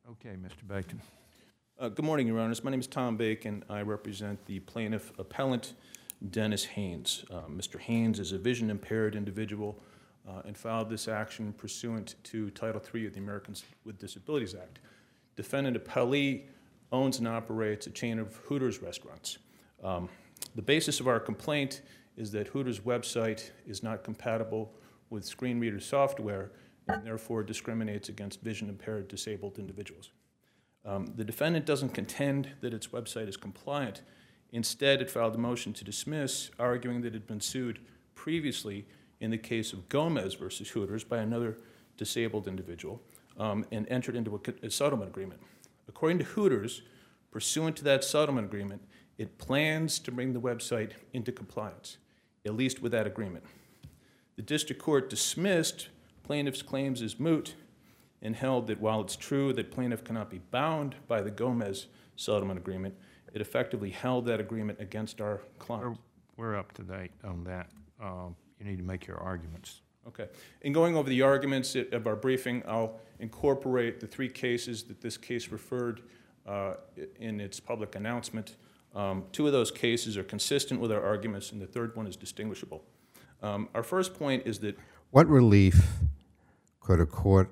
Okay, Mr. Bacon. Good morning, Your Honors. My name is Tom Bacon. I represent the plaintiff appellant, Dennis Haynes. Mr. Haynes is a vision-impaired individual and filed this action pursuant to Title III of the Americans with Disabilities Act. Defendant appellee owns and operates a chain of Hooters restaurants. The basis of our complaint is that Hooters' website is not compatible with screen reader software and therefore discriminates against vision-impaired disabled individuals. The defendant doesn't contend that its website is compliant. Instead, it filed a motion to dismiss, arguing that it had been sued previously in the case of Gomez versus Hooters by another disabled individual and entered into a settlement agreement. According to Hooters, pursuant to that settlement agreement, it plans to bring the website into compliance, at least with that agreement. The district court dismissed plaintiff's claims as moot and held that while it's true that plaintiff cannot be bound by the Gomez settlement agreement, it effectively held that agreement against our client. We're up to date on that. You need to make your arguments. Okay. In going over the arguments of our briefing, I'll incorporate the three cases that this case referred in its public announcement. Two of those cases are consistent with our arguments, and the third one is distinguishable. Our first point is that... What relief could a court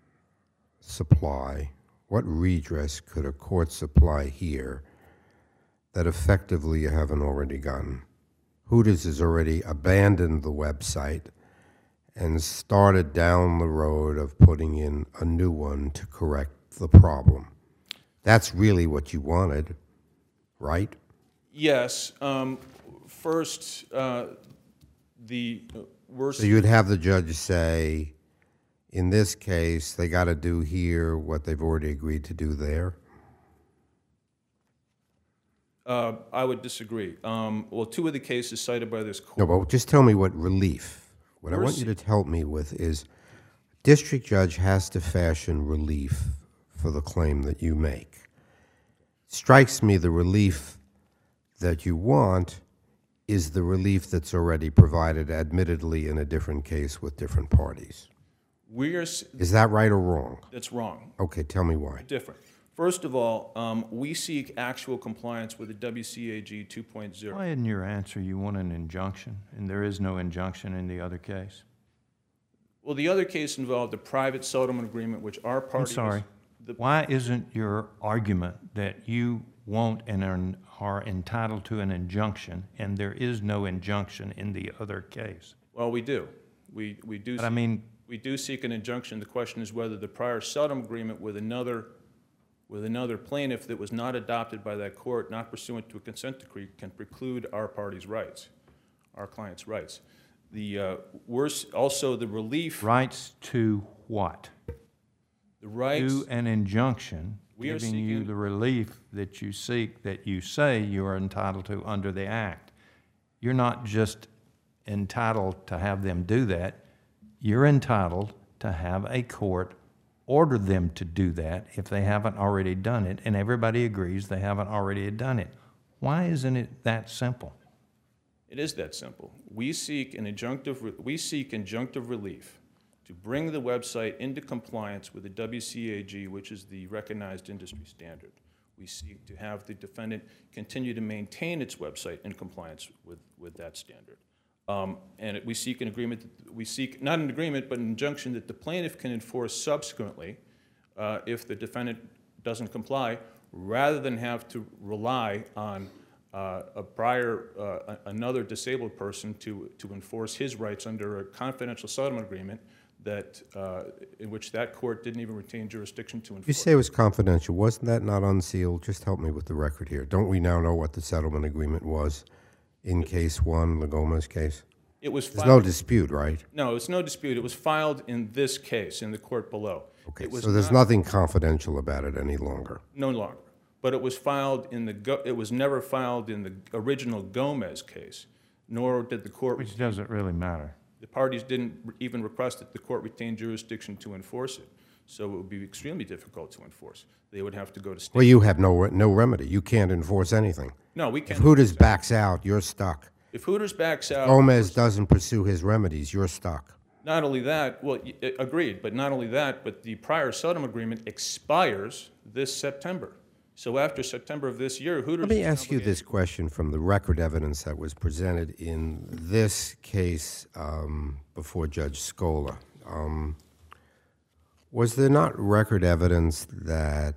supply, what redress could a court supply here that effectively you haven't already gotten? Hooters has already abandoned the website and started down the road of putting in a new one to correct the problem. That's really what you wanted, right? Yes. First, the worst... So you'd have the judge say, in this case, they got to do here what they've already agreed to do there? I would disagree. Well, two of the cases cited by this court... No, but just tell me what relief. What I want you to help me with is, district judge has to fashion relief for the claim that you make. Strikes me the relief that you want is the relief that's already provided, admittedly in a different case with different parties. Is that right or wrong? That's wrong. Okay, tell me why. Different. First of all, we seek actual compliance with the WCAG 2.0. Why isn't your answer you want an injunction, and there is no injunction in the other case? Well, the other case involved a private settlement agreement, which our party... I'm sorry. Why isn't your argument that you want and are entitled to an injunction, and there is no injunction in the other case? Well, we do. We do. But I mean... We do seek an injunction. The question is whether the prior settlement agreement with another plaintiff that was not adopted by that court, not pursuant to a consent decree, can preclude our party's rights, our client's rights. The also the relief... Rights to what? The rights... To an injunction giving you the relief that you seek, that you say you are entitled to under the Act. You're not just entitled to have them do that. You're entitled to have a court order them to do that if they haven't already done it, and everybody agrees they haven't already done it. Why isn't it that simple? It is that simple. We seek injunctive relief to bring the website into compliance with the WCAG, which is the recognized industry standard. We seek to have the defendant continue to maintain its website in compliance with that standard. And we seek an agreement, not an agreement, but an injunction that the plaintiff can enforce subsequently if the defendant doesn't comply, rather than have to rely on another disabled person to enforce his rights under a confidential settlement agreement that in which that court didn't even retain jurisdiction to enforce. You say it was confidential. Wasn't that not unsealed? Just help me with the record here. Don't we now know what the settlement agreement was in case one, the Gomez case? It was filed. There's no dispute, right? No, it's no dispute. It was filed in this case, in the court below. Okay, so there's nothing confidential about it any longer? No longer. But it was filed in it was never filed in the original Gomez case, nor did the court... Which doesn't really matter. The parties didn't even request that the court retain jurisdiction to enforce it. So it would be extremely difficult to enforce. They would have to go to state. Well, you have no remedy. You can't enforce anything. No, we can't. If Hooters backs out, you're stuck. If Hooters backs out... Gomez doesn't pursue his remedies, you're stuck. Not only that, well, agreed, but not only that, but the prior settlement agreement expires this September. So after September of this year, Hooters... Let me ask you this question from the record evidence that was presented in this case before Judge Scola. Was there not record evidence that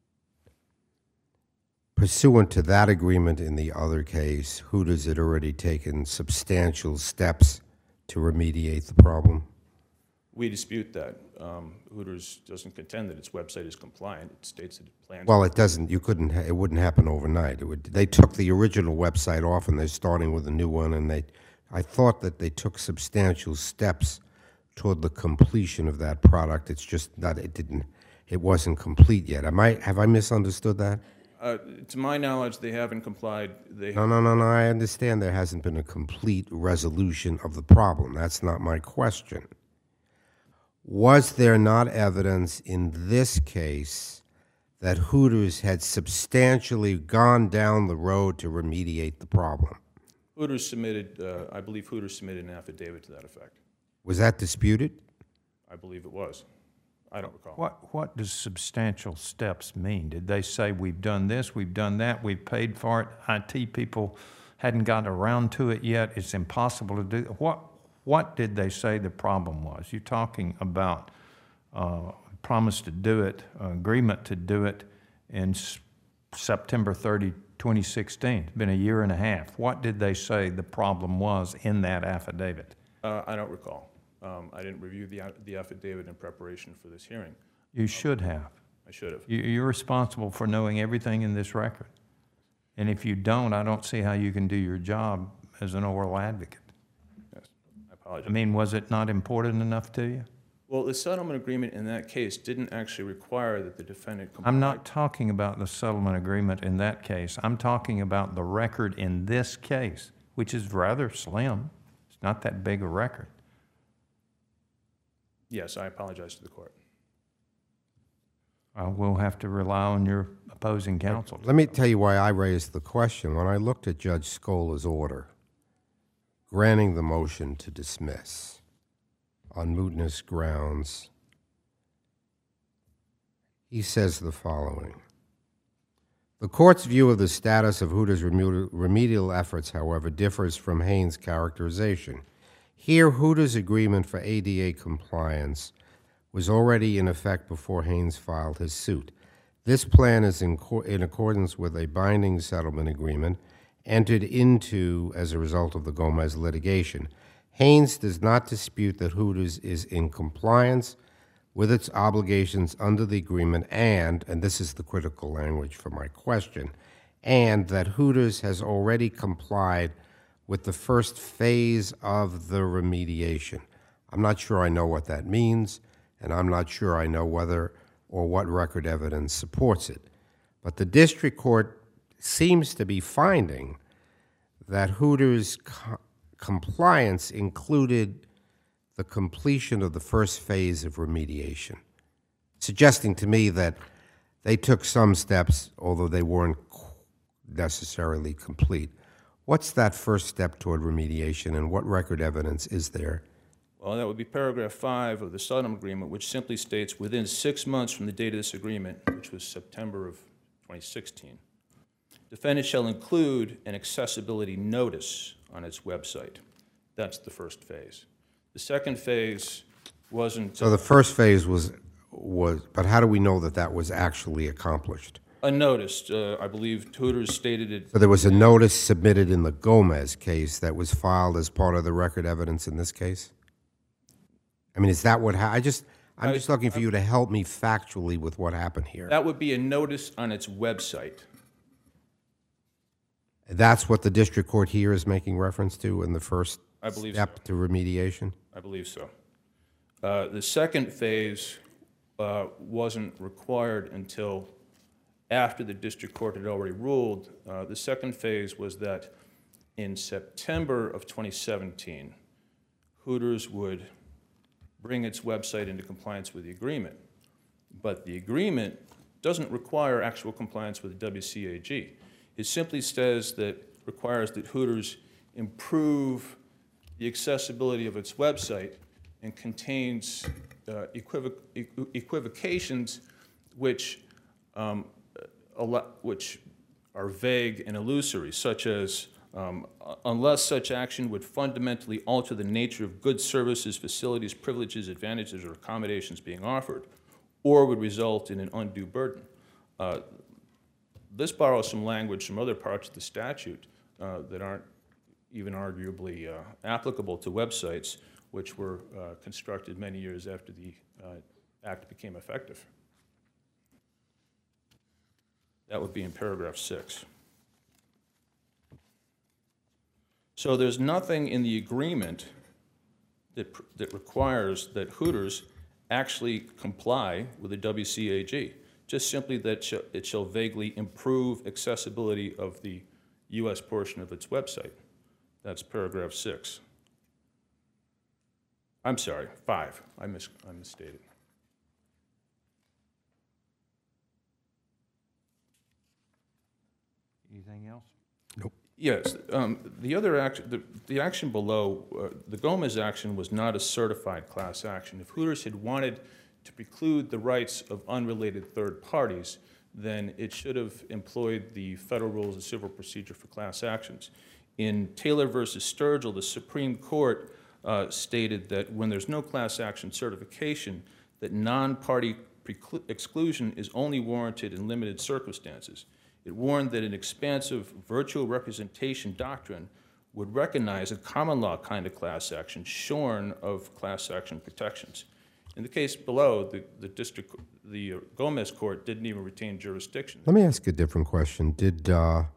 pursuant to that agreement in the other case, Hooters had already taken substantial steps to remediate the problem? We dispute that. Hooters doesn't contend that its website is compliant. It states that it plans... Well, it doesn't. You couldn't. It wouldn't happen overnight. They took the original website off, and they're starting with a new one. And I thought that they took substantial steps toward the completion of that product. It's just that it wasn't complete yet. Have I misunderstood that? To my knowledge, they haven't complied. No. I understand there hasn't been a complete resolution of the problem. That's not my question. Was there not evidence in this case that Hooters had substantially gone down the road to remediate the problem? Hooters submitted, I believe Hooters submitted an affidavit to that effect. Was that disputed? I believe it was. I don't recall. What does substantial steps mean? Did they say, we've done this, we've done that, we've paid for it, IT people hadn't gotten around to it yet, it's impossible to do? What did they say the problem was? You're talking about promise to do it, agreement to do it in September 30, 2016. It's been a year and a half. What did they say the problem was in that affidavit? I don't recall. I didn't review the affidavit in preparation for this hearing. You should have. I should have. You're responsible for knowing everything in this record. And if you don't, I don't see how you can do your job as an oral advocate. Yes, I apologize. I mean, was it not important enough to you? Well, the settlement agreement in that case didn't actually require that the defendant comply. I'm not talking about the settlement agreement in that case. I'm talking about the record in this case, which is rather slim. It's not that big a record. Yes, I apologize to the court. We'll have to rely on your opposing counsel. Let me tell you why I raised the question. When I looked at Judge Scola's order granting the motion to dismiss on mootness grounds, he says the following. The court's view of the status of Hooters' remedial efforts, however, differs from Haynes' characterization. Here, Hooters' agreement for ADA compliance was already in effect before Haynes filed his suit. This plan is in accordance with a binding settlement agreement entered into as a result of the Gomez litigation. Haynes does not dispute that Hooters is in compliance with its obligations under the agreement and this is the critical language for my question, and that Hooters has already complied with the first phase of the remediation. I'm not sure I know what that means, and I'm not sure I know whether or what record evidence supports it. But the district court seems to be finding that Hooters' compliance included the completion of the first phase of remediation, suggesting to me that they took some steps, although they weren't necessarily complete. What's that first step toward remediation, and what record evidence is there? Well, that would be paragraph 5 of the settlement agreement, which simply states, within 6 months from the date of this agreement, which was September of 2016, defendant shall include an accessibility notice on its website. That's the first phase. The second phase wasn't... So the first phase was, but how do we know that that was actually accomplished? A notice. I believe Hooters stated it... So there was a notice submitted in the Gomez case that was filed as part of the record evidence in this case? I mean, is that what I'm just looking for you to help me factually with what happened here. That would be a notice on its website. That's what the district court here is making reference to in the first step to remediation? I believe so. The second phase wasn't required until after the district court had already ruled. The second phase was that in September of 2017, Hooters would bring its website into compliance with the agreement. But the agreement doesn't require actual compliance with the WCAG. It simply says that requires that Hooters improve the accessibility of its website, and contains equivocations which are vague and illusory, such as unless such action would fundamentally alter the nature of goods, services, facilities, privileges, advantages, or accommodations being offered, or would result in an undue burden. This borrows some language from other parts of the statute that aren't even arguably applicable to websites, which were constructed many years after the Act became effective. That would be in paragraph 6. So there's nothing in the agreement that requires that Hooters actually comply with the WCAG, just simply that it shall vaguely improve accessibility of the U.S. portion of its website. That's paragraph 6. I'm sorry, 5. I misstated. Anything else? Nope. Yes, the other action, the action below, the Gomez action was not a certified class action. If Hooters had wanted to preclude the rights of unrelated third parties, then it should have employed the Federal Rules of Civil Procedure for class actions. In Taylor versus Sturgill, the Supreme Court stated that when there's no class action certification, that non-party exclusion is only warranted in limited circumstances. It warned that an expansive virtual representation doctrine would recognize a common law kind of class action shorn of class action protections. In the case below, the Gomez court didn't even retain jurisdiction. Let me ask a different question. Did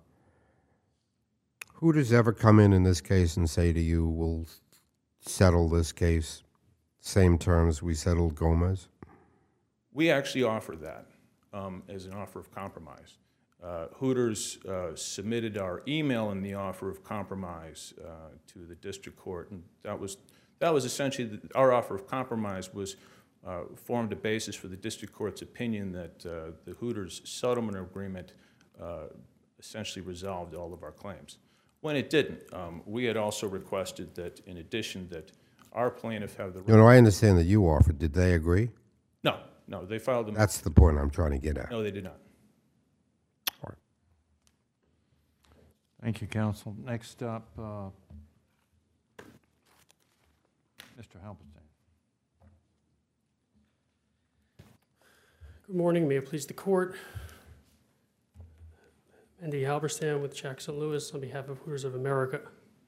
Hooters ever come in this case and say to you, we'll settle this case, same terms we settled Gomez? We actually offered that as an offer of compromise. Hooters submitted our email in the offer of compromise to the district court, and that was essentially our offer of compromise was formed a basis for the district court's opinion that the Hooters settlement agreement essentially resolved all of our claims. When it didn't, we had also requested that, in addition, that our plaintiff have the right. No, I understand that you offered. Did they agree? No, they filed them. That's the point I'm trying to get at. No, they did not. All right. Thank you, counsel. Next up, Mr. Halberstam. Good morning. May it please the court. Andy Halberstam with Jackson Lewis on behalf of Hooters of America.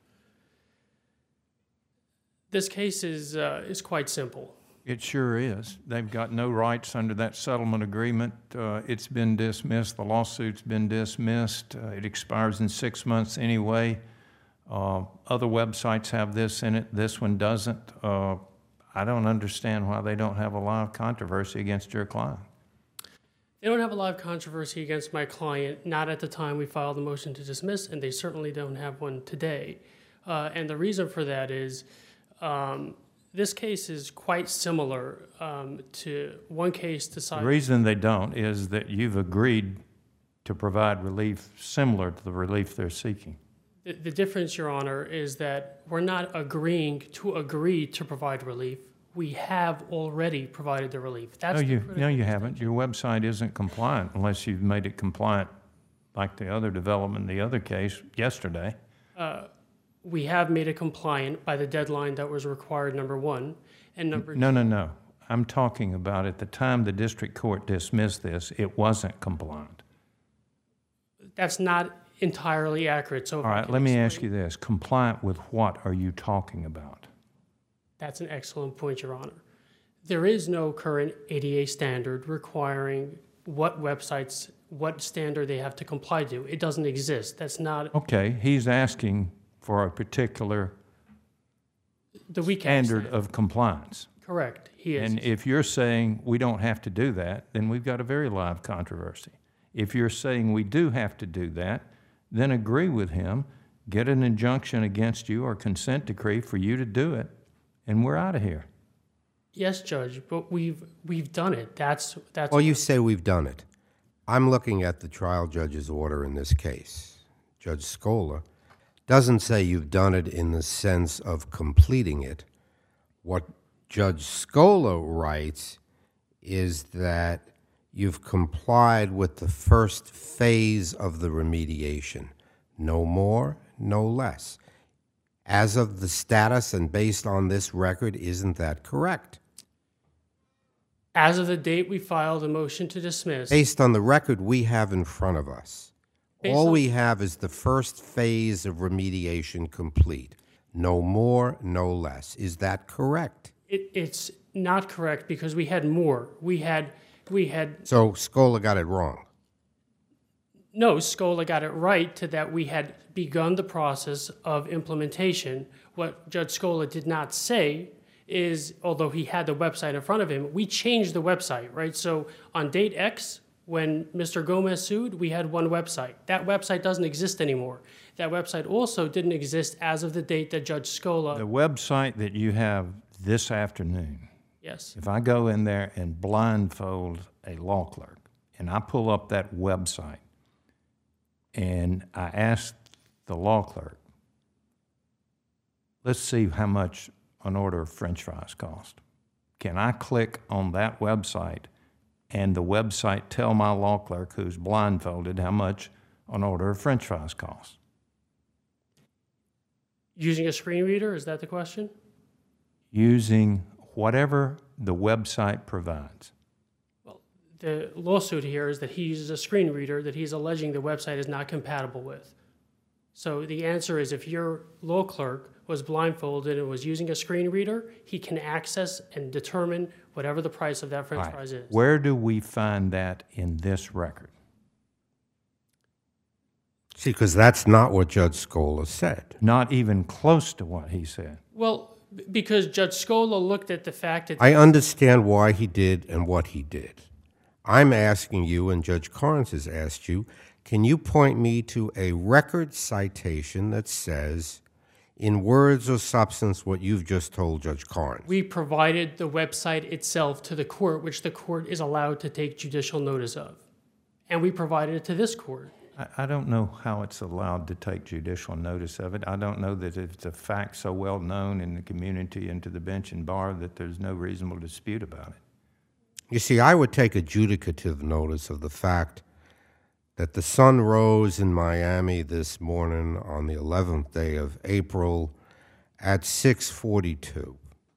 This case is quite simple. It sure is. They've got no rights under that settlement agreement. It's been dismissed. The lawsuit's been dismissed. It expires in 6 months anyway. Other websites have this in it. This one doesn't. I don't understand why they don't have a live controversy against your client. They don't have a live controversy against my client, not at the time we filed the motion to dismiss, and they certainly don't have one today. And the reason for that is this case is quite similar to one case decided. The reason they don't is that you've agreed to provide relief similar to the relief they're seeking. The difference, Your Honor, is that we're not agreeing to agree to provide relief. We have already provided the relief. That's No, you haven't. Your website isn't compliant unless you've made it compliant like the other development in the other case yesterday. We have made it compliant by the deadline that was required, number one. And number two. No. I'm talking about at the time the district court dismissed this, it wasn't compliant. That's not entirely accurate. So all right, let me ask you this. Compliant with what are you talking about? That's an excellent point, Your Honor. There is no current ADA standard requiring what websites, what standard they have to comply to. It doesn't exist. That's not... Okay, he's asking for a particular standard of compliance. Correct, he is. And if you're saying we don't have to do that, then we've got a very live controversy. If you're saying we do have to do that, then agree with him, get an injunction against you or consent decree for you to do it, and we're out of here. Yes, Judge, but we've done it. That's. Well, you say we've done it. I'm looking at the trial judge's order in this case. Judge Scola doesn't say you've done it in the sense of completing it. What Judge Scola writes is that you've complied with the first phase of the remediation. No more, no less. As of the status and based on this record, isn't that correct? As of the date we filed a motion to dismiss. Based on the record we have in front of us, all we have is the first phase of remediation complete. No more, no less. Is that correct? It's not correct because we had more. We had. So Scola got it wrong. No, Scola got it right to that we had begun the process of implementation. What Judge Scola did not say is, although he had the website in front of him, we changed the website, right? So on date X, when Mr. Gomez sued, we had one website. That website doesn't exist anymore. That website also didn't exist as of the date that Judge Scola... The website that you have this afternoon, Yes. if I go in there and blindfold a law clerk and I pull up that website and I ask the law clerk, let's see how much an order of French fries cost. Can I click on that website and the website tell my law clerk who's blindfolded how much an order of French fries costs? Using a screen reader, is that the question? Using whatever the website provides. Well, the lawsuit here is that he uses a screen reader that he's alleging the website is not compatible with. So the answer is if your law clerk was blindfolded and was using a screen reader, he can access and determine whatever the price of that French fries is. Where do we find that in this record? See, because that's not what Judge Scola said. Not even close to what he said. Well, because Judge Scola looked at the fact that... I understand why he did and what he did. I'm asking you, and Judge Carnes has asked you, can you point me to a record citation that says, in words or substance, what you've just told Judge Carnes? We provided the website itself to the court, which the court is allowed to take judicial notice of. And we provided it to this court. I don't know how it's allowed to take judicial notice of it. I don't know that it's a fact so well known in the community and to the bench and bar that there's no reasonable dispute about it. You see, I would take adjudicative notice of the fact that the sun rose in Miami this morning on the 11th day of April at 6:42.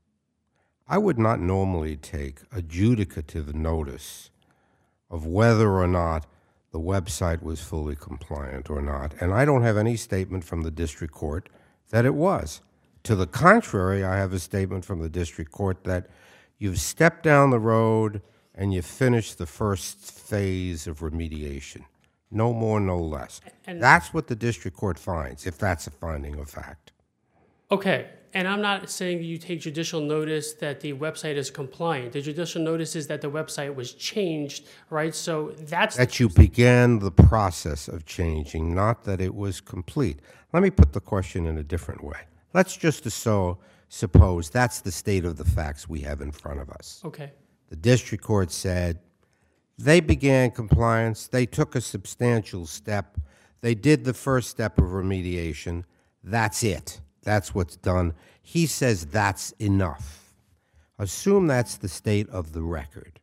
I would not normally take adjudicative notice of whether or not the website was fully compliant or not, and I don't have any statement from the district court that it was. To the contrary, I have a statement from the district court that you've stepped down the road and you've finished the first phase of remediation. No more, no less. And that's what the district court finds, if that's a finding of fact. Okay, and I'm not saying you take judicial notice that the website is compliant. The judicial notice is that the website was changed, right? So that's... That you began the process of changing, not that it was complete. Let me put the question in a different way. Let's just suppose that's the state of the facts we have in front of us. Okay. The district court said they began compliance, they took a substantial step, they did the first step of remediation, that's it. That's what's done. He says that's enough. Assume that's the state of the record.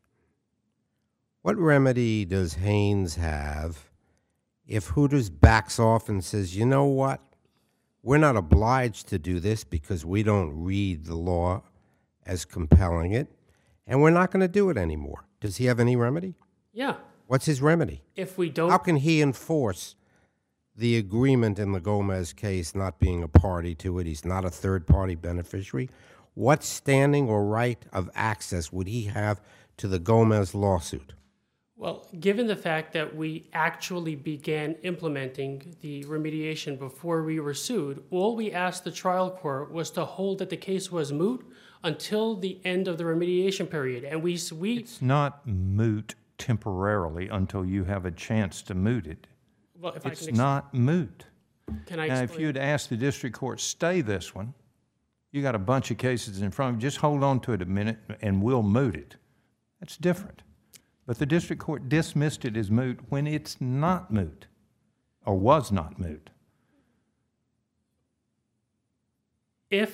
What remedy does Haynes have if Hooters backs off and says, you know what, we're not obliged to do this because we don't read the law as compelling it, and we're not going to do it anymore? Does he have any remedy? Yeah. What's his remedy? If we don't... How can he enforce the agreement in the Gomez case, not being a party to it? He's not a third-party beneficiary. What standing or right of access would he have to the Gomez lawsuit? Well, given the fact that we actually began implementing the remediation before we were sued, all we asked the trial court was to hold that the case was moot until the end of the remediation period. And we It's not moot temporarily until you have a chance to moot it. Well, if It's not moot. Can I Now, explain? if you had asked the district court, stay this one, you got a bunch of cases in front of you, just hold on to it a minute and we'll moot it. That's different. But the district court dismissed it as moot when it's not moot, or was not moot. If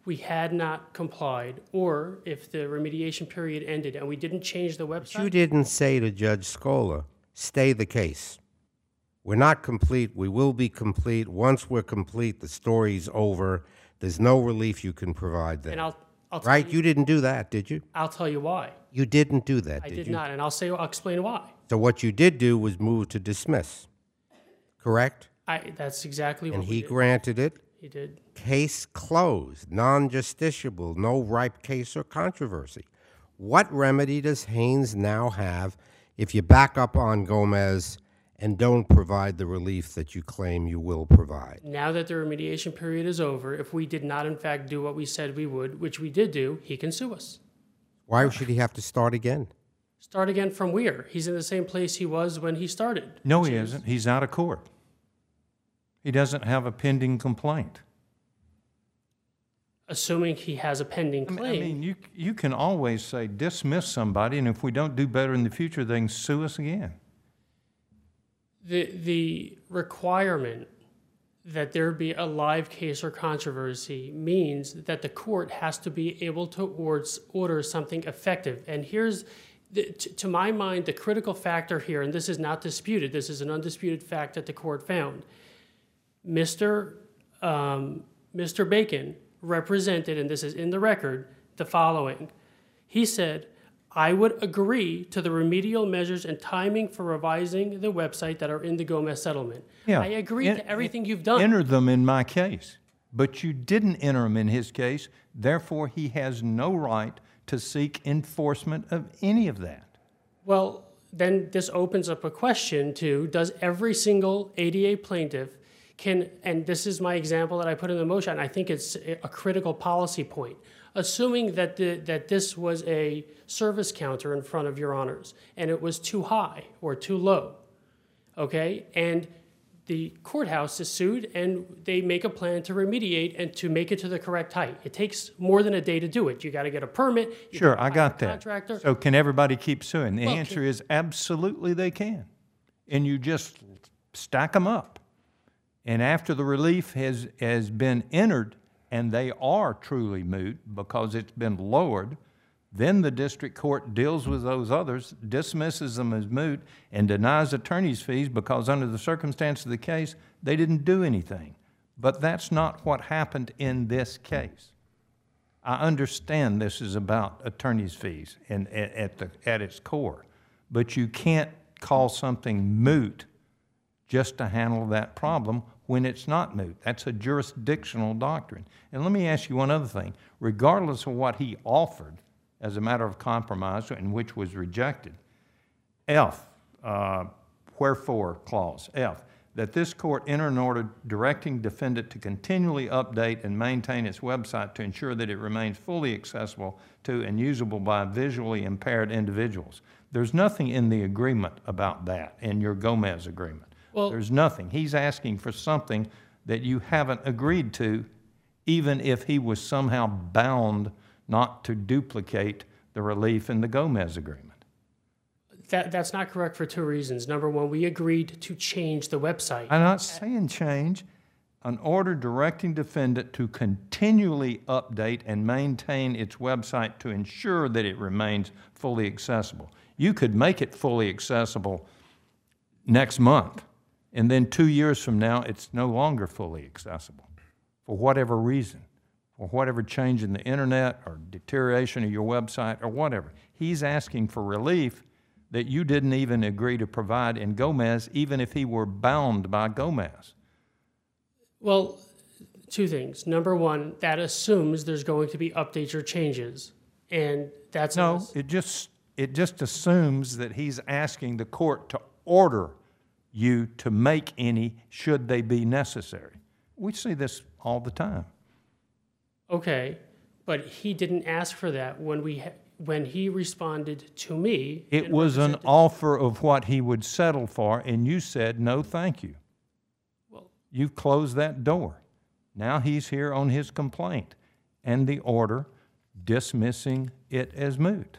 we had not complied, or if the remediation period ended and we didn't change the But website. you didn't say to Judge Scola, stay the case. We're not complete. We will be complete. Once we're complete, the story's over. There's no relief you can provide then. And I'll tell Right? you, You didn't do that, did you? I'll tell you why. You didn't do that, I did did you? not, and I'll explain why. So what you did do was move to dismiss, correct? That's exactly what And we he did. granted it. He did. Case closed, non-justiciable, no ripe case or controversy. What remedy does Haynes now have if you back up on Gomez and don't provide the relief that you claim you will provide? Now that the remediation period is over, if we did not in fact do what we said we would, which we did do, he can sue us. Why should he have to start again? Start again from where? He's in the same place he was when he started. No, he which is- isn't. He's out of court. He doesn't have a pending complaint. Assuming he has a pending I claim. mean, you can always say dismiss somebody, and if we don't do better in the future, they can sue us again. The requirement that there be a live case or controversy means that the court has to be able to order something effective. And here's, to my mind, the critical factor here, and this is not disputed, this is an undisputed fact that the court found. Mr. Bacon represented, and this is in the record, the following. He said, I would agree to the remedial measures and timing for revising the website that are in the Gomez settlement. Yeah. I agree to everything you've done. Enter them in my case, but you didn't enter them in his case. Therefore, he has no right to seek enforcement of any of that. Well, then this opens up a question to, does every single ADA plaintiff and this is my example that I put in the motion, I think it's a critical policy point. Assuming that this was a service counter in front of your honors, and it was too high or too low, okay? And the courthouse is sued, and they make a plan to remediate and to make it to the correct height. It takes more than a day to do it. You got to get a permit. Sure, I got that. Contractor. So can everybody keep suing? The Well, answer is absolutely they can. And you just stack them up. And after the relief has been entered, and they are truly moot because it's been lowered, then the district court deals with those others, dismisses them as moot, and denies attorney's fees because under the circumstance of the case, they didn't do anything. But that's not what happened in this case. I understand this is about attorney's fees and at its core, but you can't call something moot just to handle that problem when it's not moot. That's a jurisdictional doctrine. And let me ask you one other thing. Regardless of what he offered as a matter of compromise, and which was rejected, F, wherefore clause, F, that this court enter an order directing defendant to continually update and maintain its website to ensure that it remains fully accessible to and usable by visually impaired individuals. There's nothing in the agreement about that, in your Gomez agreement. Well, There's nothing. He's asking for something that you haven't agreed to, even if he was somehow bound not to duplicate the relief in the Gomez agreement. That's not correct for two reasons. Number one, we agreed to change the website. I'm not saying change. An order directing defendant to continually update and maintain its website to ensure that it remains fully accessible. You could make it fully accessible next month, and then 2 years from now, it's no longer fully accessible for whatever reason, or whatever change in the internet or deterioration of your website or whatever. He's asking for relief that you didn't even agree to provide in Gomez, even if he were bound by Gomez. Well, two things. Number one, that assumes there's going to be updates or changes, and that's No, it just assumes that he's asking the court to order you to make any should they be necessary. We see this all the time. Okay, but he didn't ask for that when he responded to me. It and was an represented- offer of what he would settle for, and you said, no, thank you. Well, You've closed that door. Now he's here on his complaint and the order dismissing it as moot.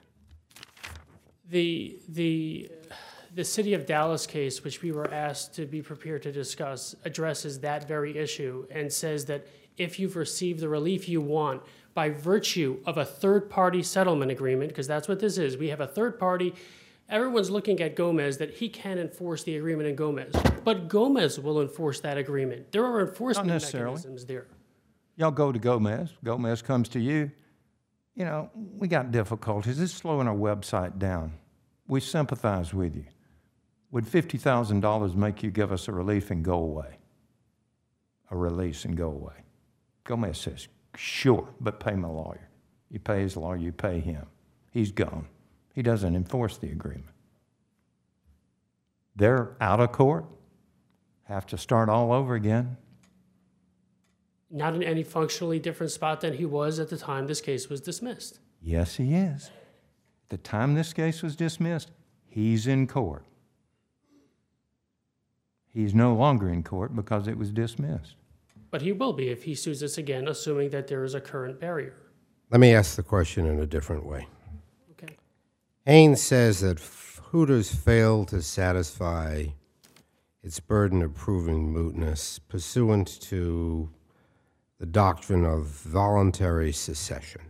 The City of Dallas case, which we were asked to be prepared to discuss, addresses that very issue and says that if you've received the relief you want by virtue of a third-party settlement agreement, because that's what this is. We have a third party. Everyone's looking at Gomez that he can enforce the agreement in Gomez. But Gomez will enforce that agreement. There are enforcement mechanisms there. Y'all go to Gomez. Gomez comes to you. You know, we got difficulties. It's slowing our website down. We sympathize with you. Would $50,000 make you give us a relief and go away? A release and go away? Gomez says, sure, but pay my lawyer. You pay his lawyer, you pay him. He's gone. He doesn't enforce the agreement. They're out of court, have to start all over again. Not in any functionally different spot than he was at the time this case was dismissed. Yes, he is. At the time this case was dismissed, he's in court. He's no longer in court because it was dismissed. But he will be if he sues us again, assuming that there is a current barrier. Let me ask the question in a different way. Okay. Haynes says that Hooters failed to satisfy its burden of proving mootness pursuant to the doctrine of voluntary secession.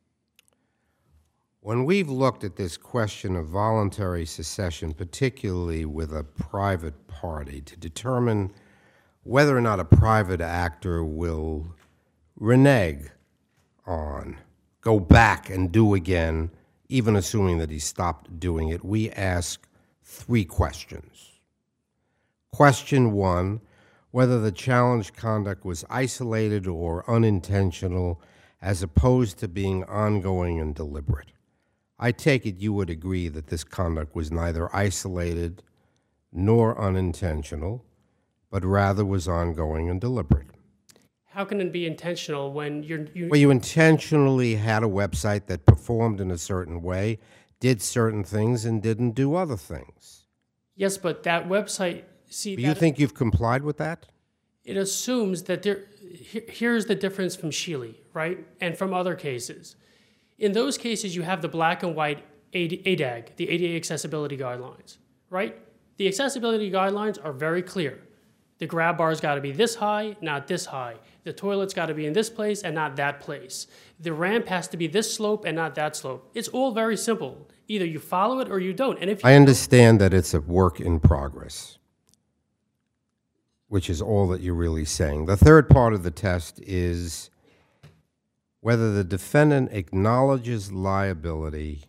When we've looked at this question of voluntary secession, particularly with a private party, to determine whether or not a private actor will renege on, go back and do again, even assuming that he stopped doing it, we ask three questions. Question one, whether the challenged conduct was isolated or unintentional as opposed to being ongoing and deliberate. I take it you would agree that this conduct was neither isolated nor unintentional, but rather was ongoing and deliberate. How can it be intentional when Well, you intentionally had a website that performed in a certain way, did certain things, and didn't do other things. Yes, but that website... See, do you think you've complied with that? It assumes that here's the difference from Sheely, right? And from other cases. In those cases, you have the black and white ADAG, the ADA Accessibility Guidelines, right? The accessibility guidelines are very clear. The grab bar's got to be this high, not this high. The toilet's got to be in this place and not that place. The ramp has to be this slope and not that slope. It's all very simple. Either you follow it or you don't. And if you I understand that it's a work in progress, which is all that you're really saying. The third part of the test is whether the defendant acknowledges liability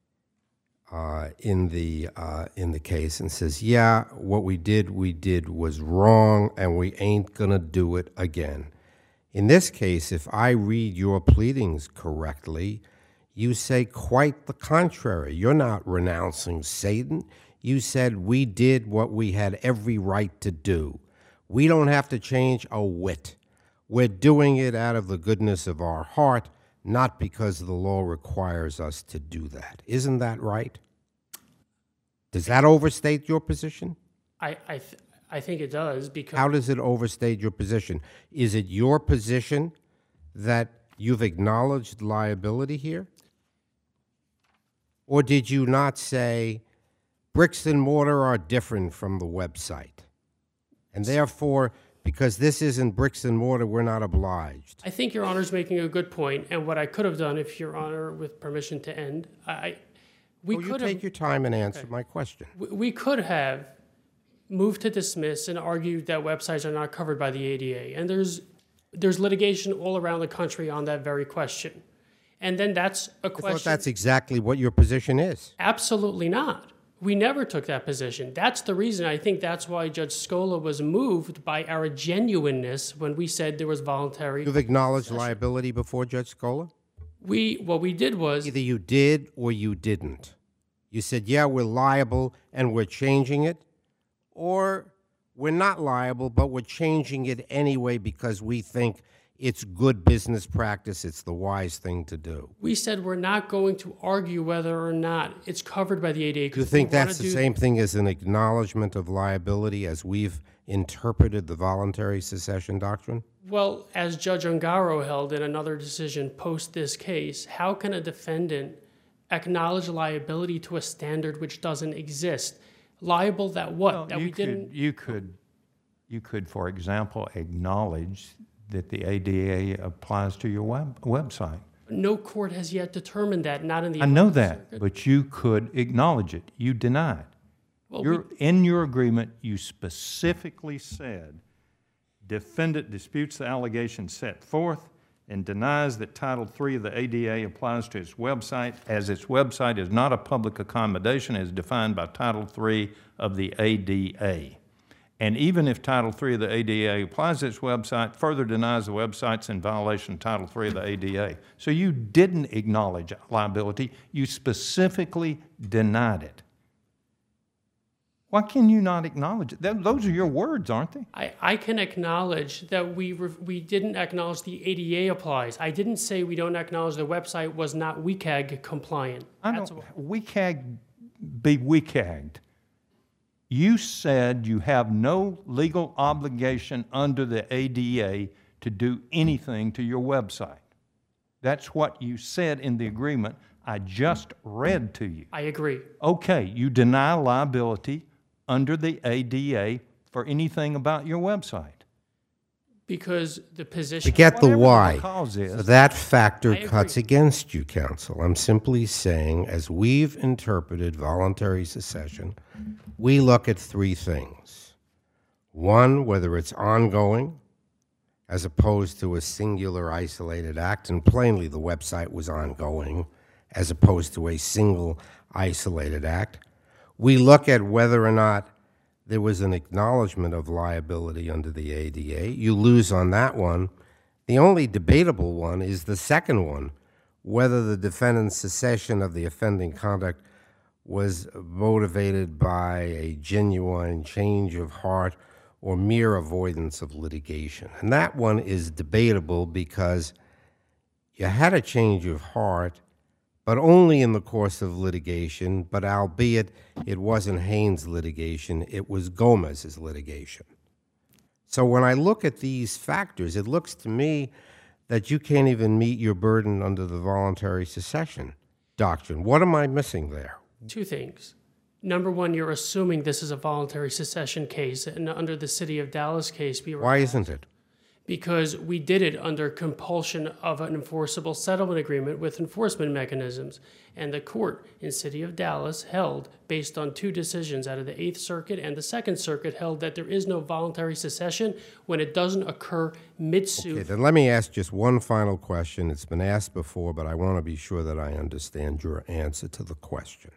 in the case and says, yeah, what we did was wrong and we ain't gonna do it again. In this case, if I read your pleadings correctly, you say quite the contrary. You're not renouncing Satan. You said we did what we had every right to do. We don't have to change a whit. We're doing it out of the goodness of our heart, not because the law requires us to do that. Isn't that right? Does that overstate your position? I think it does because... How does it overstate your position? Is it your position that you've acknowledged liability here? Or did you not say bricks and mortar are different from the website? And therefore, because this isn't bricks and mortar, we're not obliged. I think Your Honor's making a good point, and what I could have done, if Your Honor, with permission to end, you take your time and answer my question. We could have moved to dismiss and argued that websites are not covered by the ADA, and there's litigation all around the country on that very question. And then that's a question... I thought that's exactly what your position is. Absolutely not. We never took that position. That's the reason. I think that's why Judge Scola was moved by our genuineness when we said there was voluntary... You've acknowledged liability before Judge Scola? What we did was... Either you did or you didn't. You said, yeah, we're liable and we're changing it, or we're not liable, but we're changing it anyway because we think it's good business practice, it's the wise thing to do. We said we're not going to argue whether or not it's covered by the ADA. Do you think that's the same thing as an acknowledgement of liability as we've interpreted the voluntary secession doctrine? Well, as Judge Ungaro held in another decision post this case, how can a defendant acknowledge liability to a standard which doesn't exist? Liable that what? Well, that we didn't... You could, for example, acknowledge that the ADA applies to your website. No court has yet determined that, not in the... I know 11th that, Circuit. but you could acknowledge it. You denied. Well, In your agreement, you specifically said, defendant disputes the allegations set forth and denies that Title III of the ADA applies to its website, as its website is not a public accommodation as defined by Title III of the ADA. And even if Title III of the ADA applies to its website, further denies the website's in violation of Title III of the ADA. So you didn't acknowledge liability. You specifically denied it. Why can you not acknowledge it? Those are your words, aren't they? I can acknowledge that we didn't acknowledge the ADA applies. I didn't say we don't acknowledge the website was not WCAG compliant. I know, WCAG be WCAG'd. You said you have no legal obligation under the ADA to do anything to your website. That's what you said in the agreement I just read to you. I agree. Okay, you deny liability under the ADA for anything about your website. Because the position... Forget the Whatever why. the cause is. So that factor I cuts agree. against you, counsel. I'm simply saying, as we've interpreted voluntary secession, we look at three things. One, whether it's ongoing, as opposed to a singular isolated act, and plainly the website was ongoing, as opposed to a single isolated act. We look at whether or not there was an acknowledgement of liability under the ADA. You lose on that one. The only debatable one is the second one, whether the defendant's cessation of the offending conduct was motivated by a genuine change of heart or mere avoidance of litigation. And that one is debatable because you had a change of heart, but only in the course of litigation, but albeit it wasn't Haynes' litigation, it was Gomez's litigation. So when I look at these factors, it looks to me that you can't even meet your burden under the voluntary secession doctrine. What am I missing there? Two things. Number one, you're assuming this is a voluntary secession case, and under the City of Dallas case, we were... Why isn't it? Because we did it under compulsion of an enforceable settlement agreement with enforcement mechanisms. And the court in City of Dallas held, based on two decisions out of the 8th Circuit and the 2nd Circuit, held that there is no voluntary secession when it doesn't occur mid-suit. Okay, then let me ask just one final question. It's been asked before, but I want to be sure that I understand your answer to the question.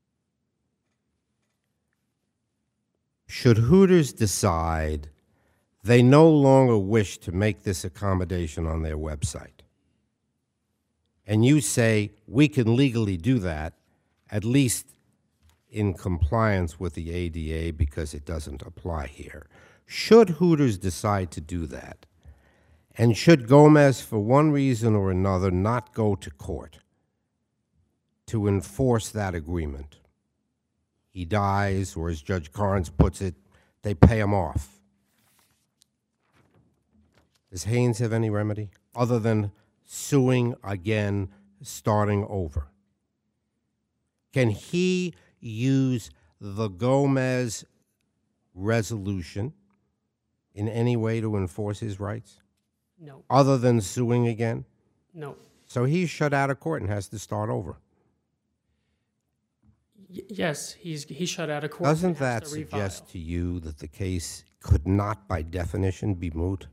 Should Hooters decide they no longer wish to make this accommodation on their website, and you say we can legally do that, at least in compliance with the ADA because it doesn't apply here, should Hooters decide to do that, and should Gomez, for one reason or another, not go to court to enforce that agreement, he dies, or as Judge Carnes puts it, they pay him off. Does Haynes have any remedy other than suing again, starting over? Can he use the Gomez resolution in any way to enforce his rights No, other than suing again? no. So he's shut out of court and has to start over. Yes, he's shut out of court. Doesn't and has that to suggest refile. to you that the case could not, by definition, be moot?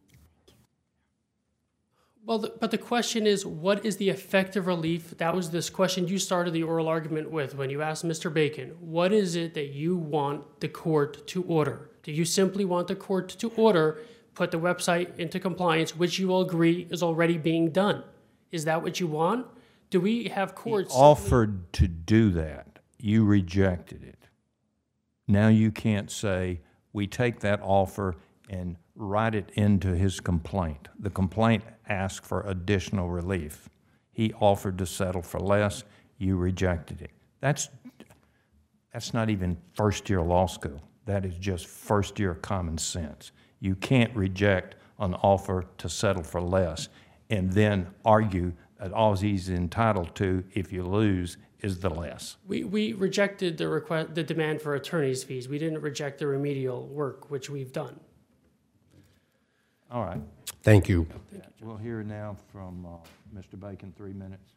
Well, but the question is, what is the effective relief? That was this question you started the oral argument with when you asked Mr. Bacon. What is it that you want the court to order? Do you simply want the court to order, put the website into compliance, which you will agree is already being done? Is that what you want? Do we have courts... He offered to do that. You rejected it. Now you can't say, we take that offer and write it into his complaint. The complaint asked for additional relief. He offered to settle for less. You rejected it. That's not even first-year law school. That is just first-year common sense. You can't reject an offer to settle for less and then argue that all he's entitled to, if you lose, is the less. We rejected the demand for attorney's fees. We didn't reject the remedial work, which we've done. All right. Thank you. We'll hear now from Mr. Bacon, 3 minutes.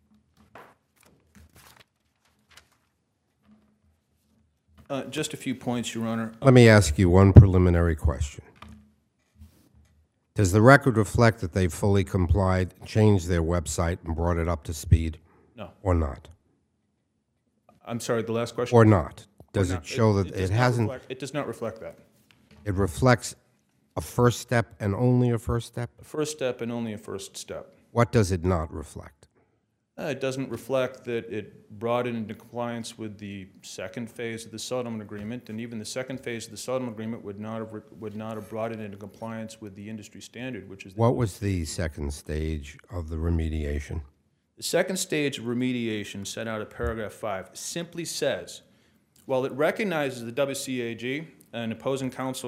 Just a few points, Your Honor. Let me ask you one preliminary question. Does the record reflect that they fully complied, changed their website, and brought it up to speed? No. Or not? I'm sorry, the last question? Or not? Does Or it not. show that does it not hasn't? it does not reflect that. It reflects a first step and only a first step? A first step and only a first step. What does it not reflect? It doesn't reflect that it brought it into compliance with the second phase of the settlement agreement, and even the second phase of the settlement agreement would not have brought it into compliance with the industry standard, which is What was the second stage of the remediation? the second stage of remediation set out at paragraph 5 simply says, while it recognizes the WCAG, and opposing counsel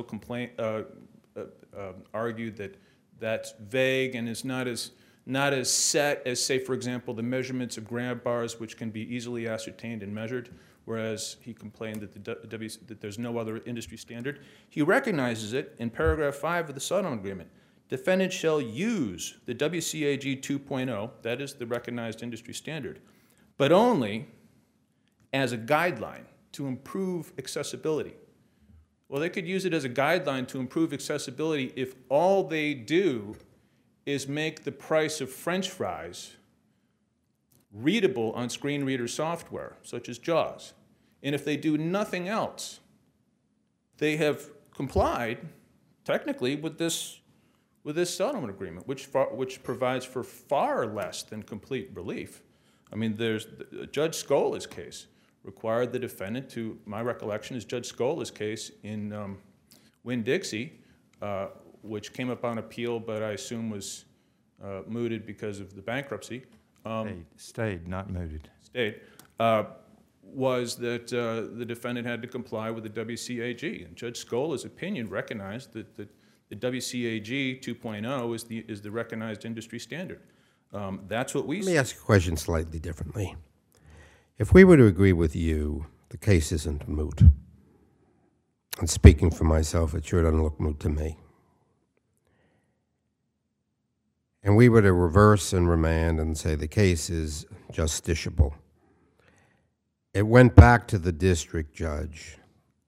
argued that that's vague and is not as set as, say, for example, the measurements of grab bars, which can be easily ascertained and measured, whereas he complained that that there's no other industry standard. He recognizes it in paragraph 5 of the settlement agreement. Defendants shall use the WCAG 2.0, that is the recognized industry standard, but only as a guideline to improve accessibility. Well, they could use it as a guideline to improve accessibility if all they do is make the price of French fries readable on screen reader software, such as JAWS. And if they do nothing else, they have complied, technically, with this settlement agreement, which provides for far less than complete relief. I mean, there's Judge Scola's case required the defendant to, my recollection is Judge Scola's case in Winn-Dixie, which came up on appeal, but I assume was mooted because of the bankruptcy. Stayed, not mooted. Stayed. Was that the defendant had to comply with the WCAG. And Judge Scola's opinion recognized that the WCAG 2.0 is the recognized industry standard. That's what we Let me ask a question slightly differently. If we were to agree with you, the case isn't moot. And speaking for myself, it sure doesn't look moot to me. And we were to reverse and remand and say the case is justiciable. It went back to the district judge,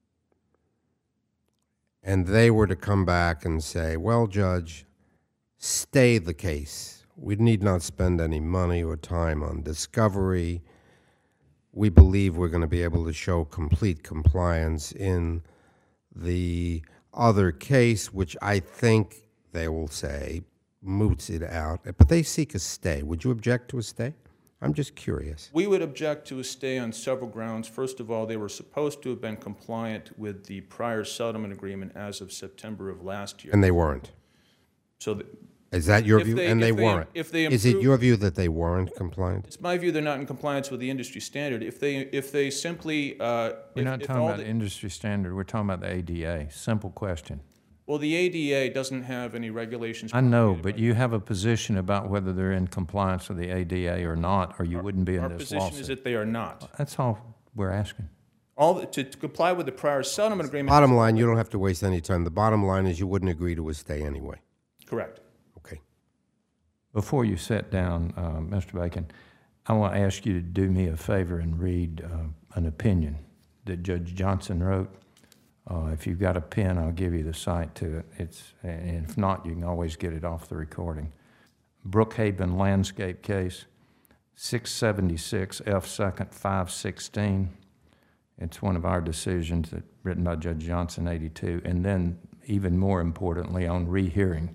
and they were to come back and say, well, judge, stay the case. We need not spend any money or time on discovery. We believe we're going to be able to show complete compliance in the other case, which I think they will say moots it out. But they seek a stay. Would you object to a stay? I'm just curious. We would object to a stay on several grounds. First of all, they were supposed to have been compliant with the prior settlement agreement as of September of last year. And they weren't. So is that your view? And they weren't. Is it your view that they weren't compliant? It's my view they're not in compliance with the industry standard. If they simply We're not talking about the industry standard. We're talking about the ADA. Simple question. Well, the ADA doesn't have any regulations. I know, but you have a position about whether they're in compliance with the ADA or not, or you wouldn't be in this lawsuit. Our position is that they are not. That's all we're asking. To comply with the prior settlement agreement. Bottom line, you don't have to waste any time. The bottom line is you wouldn't agree to a stay anyway. Correct. Okay. Before you sit down, Mr. Bacon, I want to ask you to do me a favor and read an opinion that Judge Johnson wrote. If you've got a pen, I'll give you the cite to it. And if not, you can always get it off the recording. Brookhaven Landscape Case, 676 F. 2nd 516. It's one of our decisions written by Judge Johnson, 82. And then, even more importantly, on rehearing,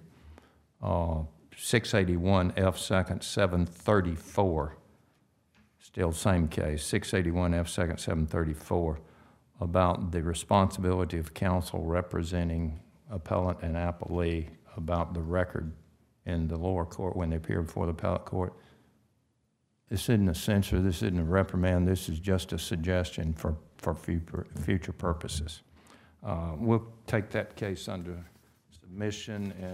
681 F. 2nd 734. Still same case, 681 F. 2nd 734. About the responsibility of counsel representing appellant and appellee about the record in the lower court when they appear before the appellate court. This isn't a censure, this isn't a reprimand, this is just a suggestion for future purposes. We'll take that case under submission.